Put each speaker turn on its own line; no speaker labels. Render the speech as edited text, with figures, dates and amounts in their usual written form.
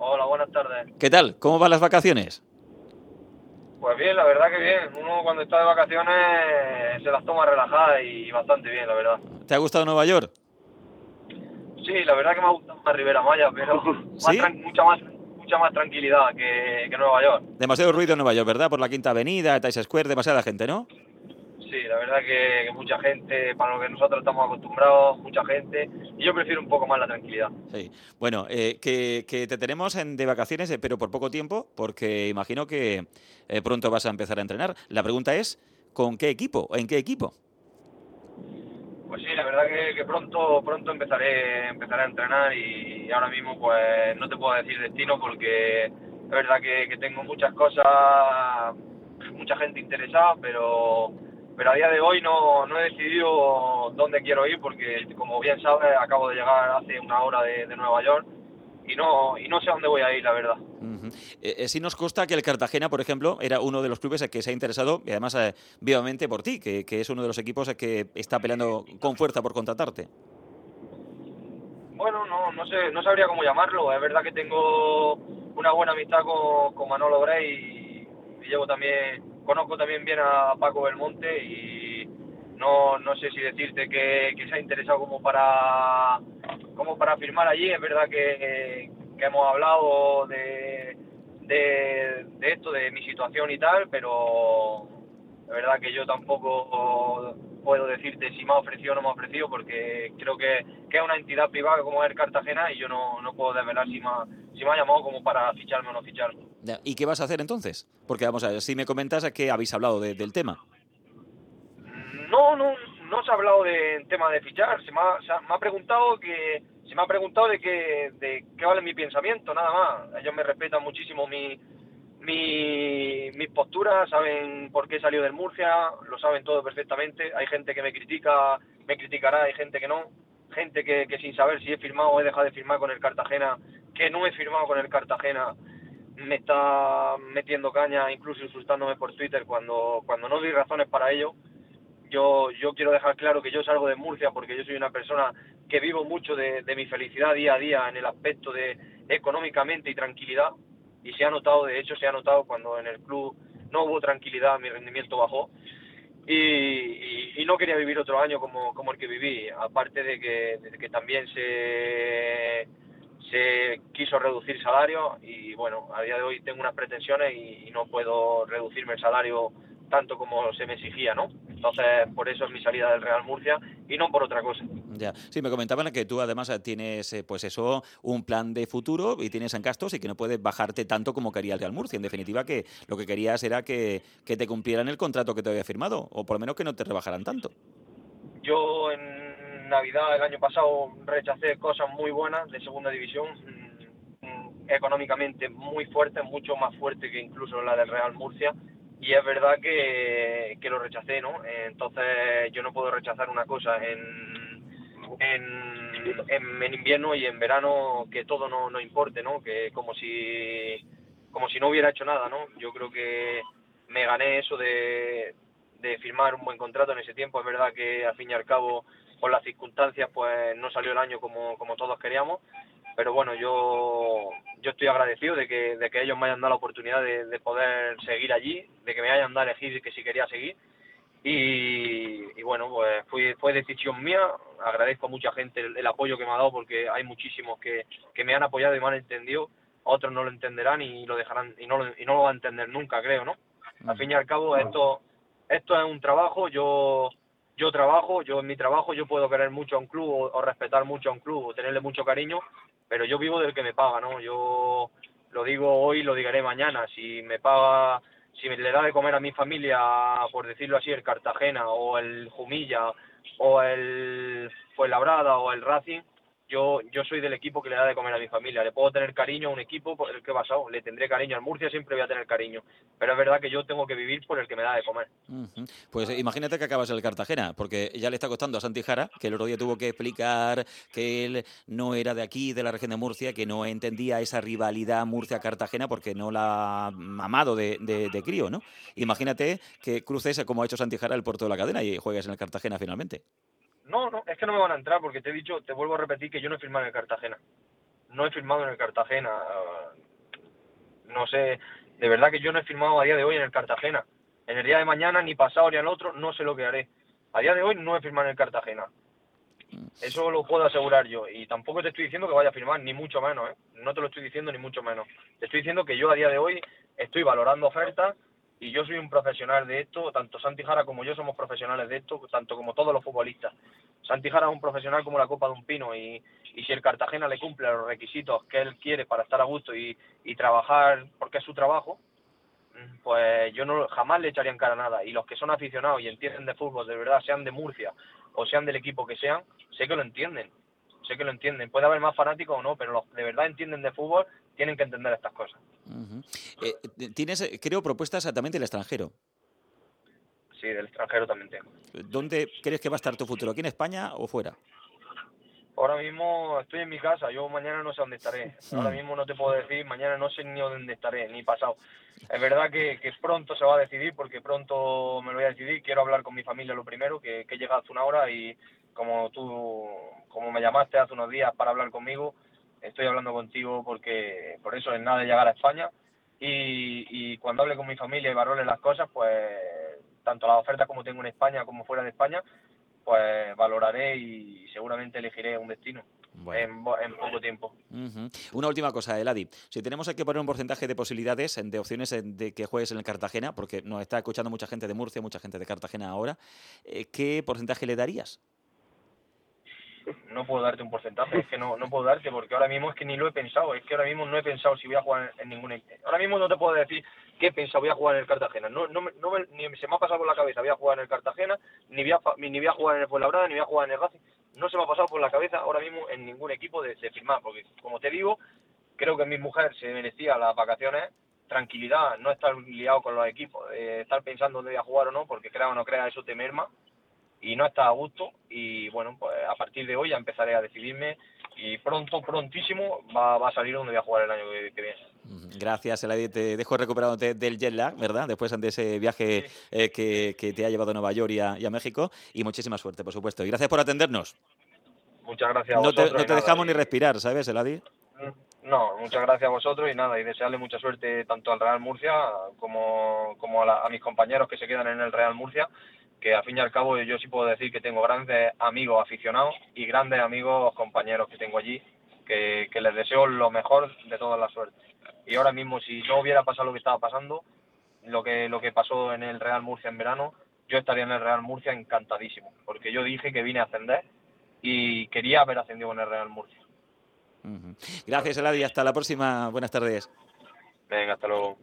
Hola, buenas tardes.
¿Qué tal? ¿Cómo van las vacaciones?
Pues bien, la verdad que bien. Uno cuando está de vacaciones se las toma relajadas y bastante bien, la verdad.
¿Te ha gustado Nueva York?
Sí, la verdad que me ha gustado más Rivera Maya, pero
¿Sí?
mucha más tranquilidad que Nueva York.
Demasiado ruido en Nueva York, ¿verdad? Por la Quinta Avenida, Times Square, demasiada gente, ¿no?
Sí, la verdad que mucha gente, para lo que nosotros estamos acostumbrados, mucha gente. Y yo prefiero un poco más la tranquilidad.
Sí. Bueno, que te tenemos de vacaciones, pero por poco tiempo, porque imagino que pronto vas a empezar a entrenar. La pregunta es, ¿con qué equipo? ¿En qué equipo?
Pues sí, la verdad que pronto empezaré a entrenar y ahora mismo pues no te puedo decir destino porque es verdad que tengo muchas cosas, mucha gente interesada, pero a día de hoy no he decidido dónde quiero ir porque como bien sabes acabo de llegar hace una hora de Nueva York y no sé a dónde voy a ir, la verdad.
Ujú. Sí nos consta que el Cartagena, por ejemplo, era uno de los clubes que se ha interesado, y además vivamente por ti, que es uno de los equipos que está peleando con fuerza por contratarte.
Bueno, no sé, no sabría cómo llamarlo. Es verdad que tengo una buena amistad con Manolo Grey y conozco también bien a Paco Belmonte y no sé si decirte que se ha interesado como para firmar allí. Es verdad que hemos hablado de esto, de mi situación y tal, pero la verdad que yo tampoco puedo decirte si me ha ofrecido o no me ha ofrecido porque creo que es una entidad privada como es el Cartagena y yo no puedo desvelar si me ha llamado como para ficharme o no ficharme.
Ya. ¿Y qué vas a hacer entonces? Porque vamos a ver, si me comentas que habéis hablado del tema.
No se ha hablado de tema de fichar, me ha preguntado de qué vale mi pensamiento, nada más. Ellos me respetan muchísimo mis posturas, saben por qué he salido del Murcia, lo saben todo perfectamente. Hay gente que me criticará, hay gente que no, gente que sin saber si he firmado o he dejado de firmar con el Cartagena, que no he firmado con el Cartagena, me está metiendo caña, incluso insultándome por Twitter cuando no doy razones para ello. Yo quiero dejar claro que yo salgo de Murcia porque yo soy una persona que vivo mucho de mi felicidad día a día en el aspecto de económicamente y tranquilidad, y de hecho se ha notado cuando en el club no hubo tranquilidad, mi rendimiento bajó y no quería vivir otro año como el que viví, aparte de que también se quiso reducir salario y bueno, a día de hoy tengo unas pretensiones y no puedo reducirme el salario tanto como se me exigía, ¿no? Entonces, por eso es mi salida del Real Murcia y no por otra cosa.
Ya. Sí, me comentaban que tú además tienes, pues eso, un plan de futuro y tienes en gastos y que no puedes bajarte tanto como quería el Real Murcia. En definitiva, que lo que querías era que te cumplieran el contrato que te había firmado, o por lo menos que no te rebajaran tanto.
Yo en Navidad el año pasado rechacé cosas muy buenas de segunda división, económicamente muy fuertes, mucho más fuerte que incluso la del Real Murcia, y es verdad que lo rechacé, ¿no? Entonces yo no puedo rechazar una cosa en invierno y en verano que todo no importe, ¿no? Que como si no hubiera hecho nada, ¿no? Yo creo que me gané eso de firmar un buen contrato en ese tiempo. Es verdad que al fin y al cabo por las circunstancias pues no salió el año como todos queríamos, pero bueno, yo estoy agradecido de que ellos me hayan dado la oportunidad de poder seguir allí, de que me hayan dado a elegir que si quería seguir y bueno, pues fue decisión mía. Agradezco a mucha gente el apoyo que me ha dado porque hay muchísimos que me han apoyado y me han entendido, otros no lo entenderán y lo dejarán y no lo van a entender nunca, creo, ¿no? Al fin y al cabo esto es un trabajo. Yo trabajo, yo en mi trabajo yo puedo querer mucho a un club o respetar mucho a un club o tenerle mucho cariño, pero yo vivo del que me paga, ¿no? Yo lo digo hoy, lo diré mañana. Si le da de comer a mi familia, por decirlo así, el Cartagena o el Jumilla o el Fuenlabrada o el Racing, yo soy del equipo que le da de comer a mi familia. Le puedo tener cariño a un equipo por el que he pasado, le tendré cariño al Murcia, siempre voy a tener cariño, pero es verdad que yo tengo que vivir por el que me da de comer.
Ujú. Pues imagínate que acabas en el Cartagena, porque ya le está costando a Santi Jara, que el otro día tuvo que explicar que él no era de aquí, de la región de Murcia, que no entendía esa rivalidad Murcia-Cartagena porque no la ha amado de crío, ¿no? Imagínate que cruces, como ha hecho Santi Jara, el puerto de la cadena y juegues en el Cartagena finalmente.
No, es que no me van a entrar porque te vuelvo a repetir que yo no he firmado en el Cartagena. No he firmado en el Cartagena. no sé, de verdad que yo no he firmado a día de hoy en el Cartagena. En el día de mañana, ni pasado ni al otro, no sé lo que haré. A día de hoy no he firmado en el Cartagena. Eso lo puedo asegurar yo. Y tampoco te estoy diciendo que vaya a firmar, ni mucho menos, ¿eh? No te lo estoy diciendo, ni mucho menos. Te estoy diciendo que yo a día de hoy estoy valorando ofertas y yo soy un profesional de esto. Tanto Santi Jara como yo somos profesionales de esto, tanto como todos los futbolistas. Santi Jara es un profesional como la copa de un pino y si el Cartagena le cumple los requisitos que él quiere para estar a gusto y trabajar porque es su trabajo, pues yo no jamás le echaría en cara nada. Y los que son aficionados y entienden de fútbol, de verdad, sean de Murcia o sean del equipo que sean, sé que lo entienden. Sé que lo entienden. Puede haber más fanáticos o no, pero los que de verdad entienden de fútbol tienen que entender estas cosas.
Tienes, creo, propuestas también del extranjero.
Sí, del extranjero también tengo.
¿Dónde crees que va a estar tu futuro? ¿Aquí en España o fuera?
Ahora mismo estoy en mi casa, yo mañana no sé dónde estaré. Ahora mismo no te puedo decir, mañana no sé ni dónde estaré, ni pasado. Es verdad que pronto se va a decidir, porque pronto me lo voy a decidir. Quiero hablar con mi familia lo primero, que he llegado hace una hora y como me llamaste hace unos días para hablar conmigo, estoy hablando contigo porque por eso es nada de llegar a España. Y cuando hable con mi familia y valore las cosas, pues tanto las ofertas como tengo en España como fuera de España, pues valoraré y seguramente elegiré un destino
Bueno.
en poco tiempo.
Una última cosa, Eladi. Si tenemos que poner un porcentaje de posibilidades, de opciones de que juegues en el Cartagena, porque nos está escuchando mucha gente de Murcia, mucha gente de Cartagena ahora, ¿qué porcentaje le darías?
No puedo darte un porcentaje, es que no puedo darte, porque ahora mismo es que ni lo he pensado, es que ahora mismo no he pensado si voy a jugar en ningún... Ahora mismo no te puedo decir qué he pensado, voy a jugar en el Cartagena, ni se me ha pasado por la cabeza, voy a jugar en el Cartagena, ni voy a jugar en el Fuenlabrada, ni voy a jugar en el Racing, no se me ha pasado por la cabeza ahora mismo en ningún equipo de firmar, porque como te digo, creo que mi mujer se merecía las vacaciones, tranquilidad, no estar liado con los equipos, estar pensando dónde voy a jugar o no, porque crea o no crea, eso te merma, y no está a gusto. Y bueno, pues a partir de hoy ya empezaré a decidirme y prontísimo va a salir donde voy a jugar el año que viene.
Gracias, Eladi. Te dejo recuperado del jet lag, ¿verdad? Después de ese viaje
Sí.
que te ha llevado a Nueva York y a México. Y muchísima suerte, por supuesto. Y gracias por atendernos.
Muchas gracias a
No
vosotros
te
y nada.
dejamos ni respirar, ¿sabes, Eladi?
No, muchas gracias a vosotros y nada, y desearle mucha suerte tanto al Real Murcia como a mis compañeros que se quedan en el Real Murcia, que al fin y al cabo yo sí puedo decir que tengo grandes amigos aficionados y grandes amigos compañeros que tengo allí, que les deseo lo mejor de toda la suerte. Y ahora mismo, si no hubiera pasado lo que estaba pasando, lo que pasó en el Real Murcia en verano, yo estaría en el Real Murcia encantadísimo, porque yo dije que vine a ascender y quería haber ascendido con el Real Murcia.
Gracias, Eladi. Hasta la próxima. Buenas tardes.
Venga, hasta luego.